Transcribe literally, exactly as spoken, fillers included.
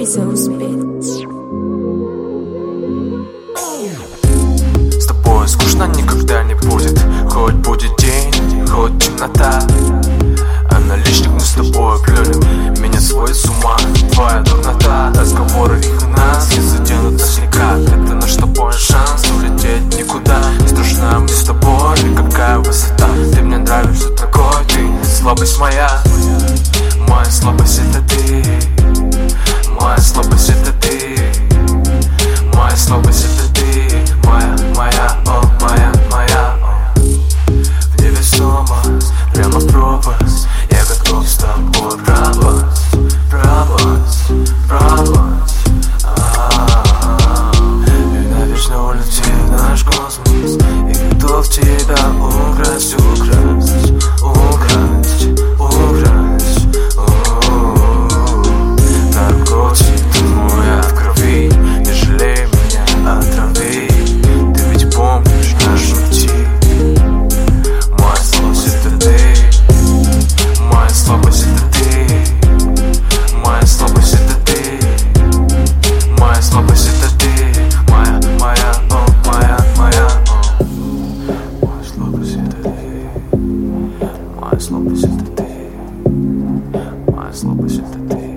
Zeus Beats. С тобой скучно никогда не будет, хоть будет день, хоть темнота. А наличник мы с тобой клюнем, меня сводит с ума твоя дурнота. Разговоры их у нас не заденут нас никак. Это наш с тобой шанс улететь никуда. Не страшна мне с тобой никакая высота. Ты мне нравишься такой, ты слабость моя. Моя слабость это ты. Моя слабость это ты. Моя слабость это ты. Моя, моя, о, моя, моя, о. В невесомость, прямо в пропасть. Я готов с тобой пропасть, пропасть, пропасть. И навечно улететь в наш космос. И готов тебя украсть, украсть, украсть, украсть. Наркотик мой от крови, не жалей меня, отрави. Ты ведь помнишь наш пути. Моя слабость это ты. Моя слабость это ты. Моя слабость это ты. Моя слабость это ты. Моя, моя, о, моя, моя, о. Моя слабость это ты. Моя слабость это ты. Моя слабость это ты.